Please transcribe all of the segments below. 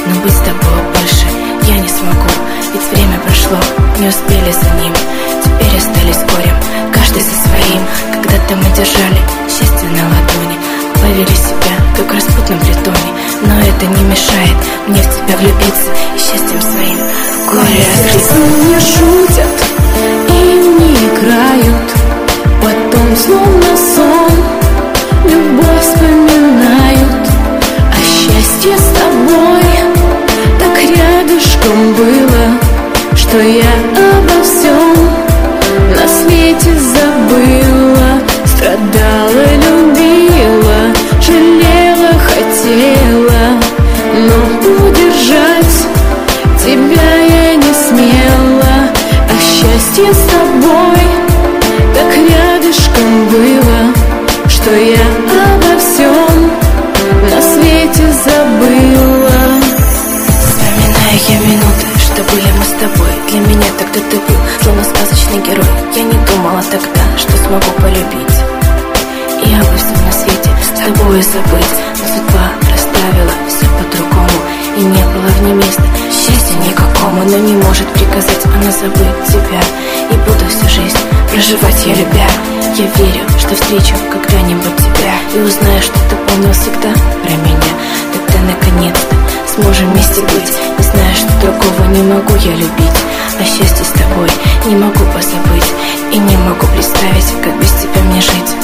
но быть с тобой больше я не смогу. Ведь время прошло, не успели за ним, теперь остались горем, каждый со своим. Когда-то мы держали счастье на ладони, повели себя, как в распутном притоне. Но это не мешает мне в тебя влюбиться и счастьем своим в горе разбиться. Не шутят и не играют, потом словно сон любовь вспоминают. А счастье с тобой так рядышком было, что я обо всем на свете забыла. Страдала, любила, жалела, хотела, но удержать тебя я не смела. А счастье с тобой так рядышком было, что я обо всем на свете забыла. Вспоминаю я минуты, что были мы с тобой. Для меня тогда ты был словно сказочный герой. Я не думала тогда, что смогу полюбить и обо всем на свете с тобой забыть. Но судьба расставила все по-другому, и не было в ней места счастья никакому. Но не может приказать она забыть тебя, и буду всю жизнь проживать я любя. Я верю, что встречу когда-нибудь тебя и узнаю, что ты помнил всегда про меня. Тогда наконец-то сможем вместе быть, не зная, что другого не могу я любить. А счастье с тобой не могу позабыть, и не могу представить, как без тебя мне жить.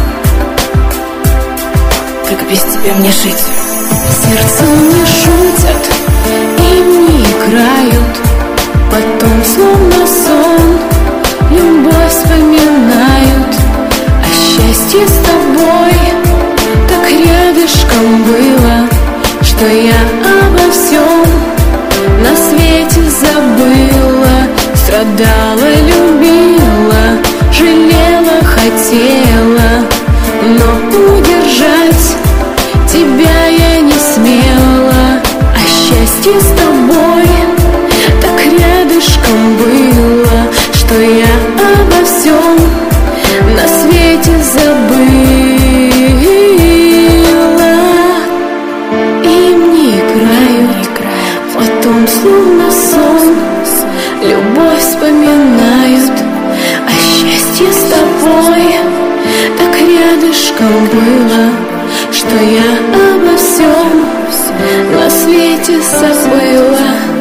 Как без тебя мне жить. Сердце не шутят и не играют, потом словно сон любовь вспоминают. А счастье с тобой так рядышком было, что я обо всем на свете забыла. Страдала, любила, жалела, хотела, но удержать тебя я не смела. А счастье с тобой так рядышком было, что я обо всем на свете забыла. Им не играют, потом словно сон любовь вспоминают. А счастье с тобой так рядышком было, что я обо всем на свете забыла.